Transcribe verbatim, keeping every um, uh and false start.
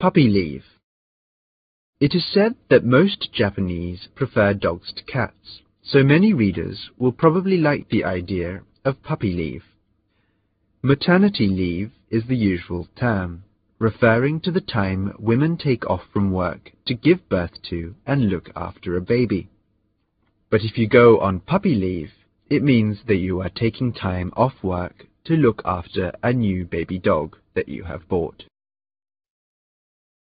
Puppy leave. It is said that most Japanese prefer dogs to cats, so many readers will probably like the idea of puppy leave. Maternity leave is the usual term, referring to the time women take off from work to give birth to and look after a baby. But if you go on puppy leave, it means that you are taking time off work to look after a new baby dog that you have bought.